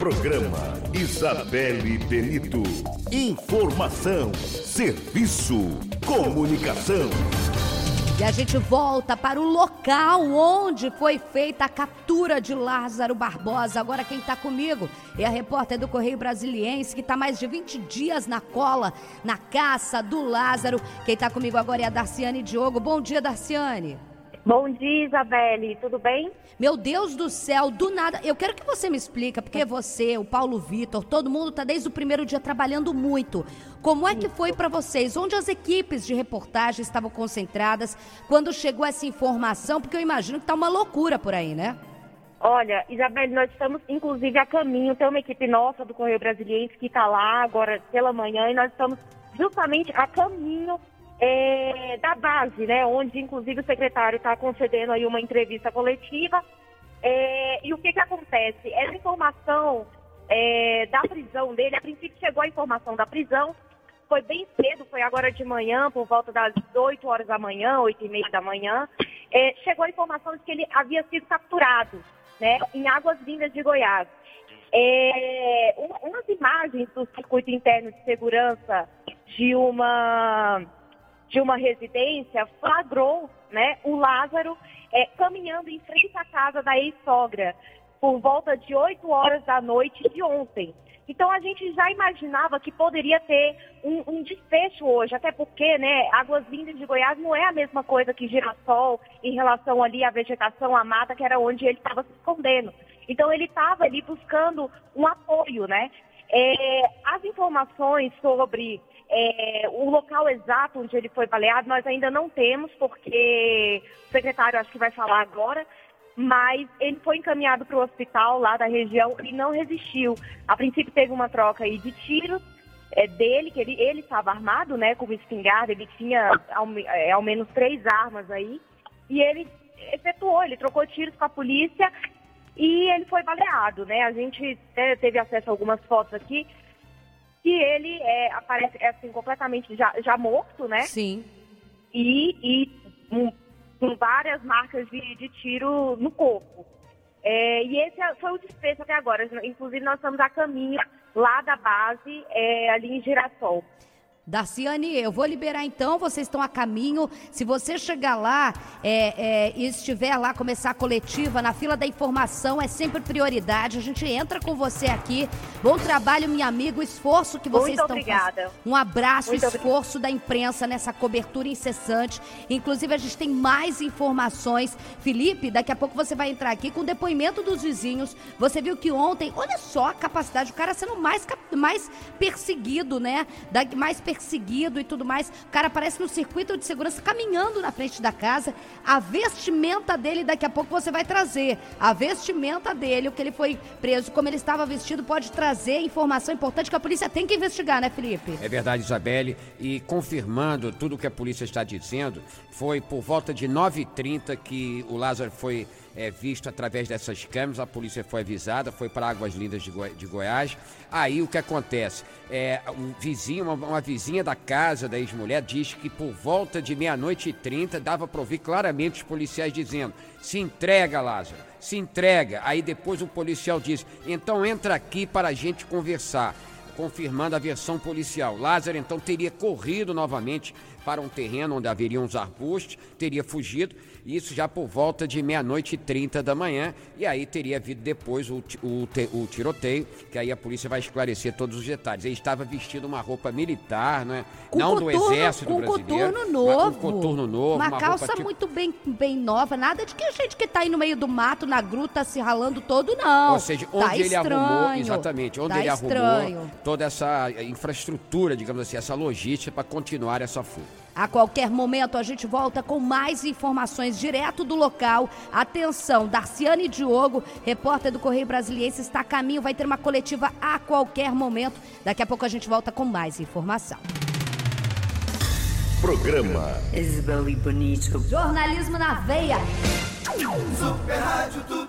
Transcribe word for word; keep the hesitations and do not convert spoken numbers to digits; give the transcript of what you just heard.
Programa Isabelle Benito. Informação, serviço, comunicação. E a gente volta para o local onde foi feita a captura de Lázaro Barbosa. Agora quem está comigo é a repórter do Correio Brasiliense, que está mais de vinte dias na cola, na caça do Lázaro. Quem está comigo agora é a Darciane Diogo. Bom dia, Darciane. Bom dia, Isabelle. Tudo bem? Meu Deus do céu, do nada. Eu quero que você me explique, porque você, o Paulo Vitor, todo mundo está desde o primeiro dia trabalhando muito. Como é que foi para vocês? Onde as equipes de reportagem estavam concentradas quando chegou essa informação? Porque eu imagino que tá uma loucura por aí, né? Olha, Isabelle, nós estamos inclusive a caminho. Tem uma equipe nossa do Correio Brasiliense que está lá agora pela manhã e nós estamos justamente a caminho É, da base, né, onde inclusive o secretário está concedendo aí uma entrevista coletiva. É, e o que que acontece? Essa informação é, da prisão dele, a princípio chegou a informação da prisão, foi bem cedo, foi agora de manhã, por volta das oito horas da manhã, oito e meia da manhã, é, chegou a informação de que ele havia sido capturado, né, em Águas Lindas de Goiás. É, uma, umas imagens do circuito interno de segurança de uma... de uma residência, flagrou, né, o Lázaro é, caminhando em frente à casa da ex-sogra por volta de oito horas da noite de ontem. Então a gente já imaginava que poderia ter um, um desfecho hoje, até porque, né, Águas Lindas de Goiás não é a mesma coisa que Girassol em relação ali à vegetação, à mata, que era onde ele estava se escondendo. Então ele estava ali buscando um apoio, né? É, as informações sobre É, o local exato onde ele foi baleado nós ainda não temos, porque o secretário acho que vai falar agora, mas ele foi encaminhado para o hospital lá da região e não resistiu. A princípio teve uma troca aí de tiros é, dele, que ele ele estava armado, né, com espingarda, ele tinha ao, é, ao menos três armas aí, e ele efetuou, ele trocou tiros com a polícia e ele foi baleado, né? A gente é, teve acesso a algumas fotos aqui, que ele é, aparece assim, completamente já, já morto, né? Sim. E, e um, com várias marcas de, de tiro no corpo. É, e esse foi o desfecho até agora. Inclusive, nós estamos a caminho lá da base, é, ali em Girassol. Darciane, eu vou liberar então, vocês estão a caminho. Se você chegar lá é, é, e estiver lá, começar a coletiva, na fila da informação, é sempre prioridade. A gente entra com você aqui. Bom trabalho, minha amiga, o esforço que vocês Muito estão obrigada. fazendo. Um abraço, Muito esforço obrigada. Da imprensa nessa cobertura incessante. Inclusive, a gente tem mais informações. Felipe, daqui a pouco você vai entrar aqui com o depoimento dos vizinhos. Você viu que ontem, olha só a capacidade, o cara sendo mais, mais perseguido, né? Da, mais perseguido. Perseguido e tudo mais, o cara aparece no circuito de segurança caminhando na frente da casa. A vestimenta dele, daqui a pouco você vai trazer a vestimenta dele, o que ele foi preso, como ele estava vestido, pode trazer informação importante que a polícia tem que investigar, né, Felipe? É verdade, Isabelle, e confirmando tudo o que a polícia está dizendo, foi por volta de nove e trinta que o Lázaro foi É, visto através dessas câmeras, a polícia foi avisada, foi para Águas Lindas de, Goi- de Goiás. Aí o que acontece? É, um vizinho, uma, uma vizinha da casa da ex-mulher diz que por volta de meia-noite e trinta dava para ouvir claramente os policiais dizendo: se entrega, Lázaro, se entrega. Aí depois o policial diz: então entra aqui para a gente conversar. Confirmando a versão policial, Lázaro então teria corrido novamente para um terreno onde haveriam uns arbustos, teria fugido, isso já por volta de meia-noite e trinta da manhã, e aí teria havido depois o, o, o tiroteio, que aí a polícia vai esclarecer todos os detalhes. Ele estava vestindo uma roupa militar, né? Com não coturno, do exército com brasileiro. Coturno novo. Um coturno novo. Uma, uma calça roupa, tipo... muito bem, bem nova, nada de que a gente que tá aí no meio do mato, na gruta, se ralando todo, não. Ou seja, onde tá ele estranho, arrumou, exatamente, onde tá ele estranho. arrumou toda essa infraestrutura, digamos assim, essa logística para continuar essa fuga. A qualquer momento a gente volta com mais informações direto do local. Atenção, Darciane Diogo, repórter do Correio Brasiliense, está a caminho, vai ter uma coletiva a qualquer momento. Daqui a pouco a gente volta com mais informação. Programa Isabelle Benito. Jornalismo na veia. Super Rádio do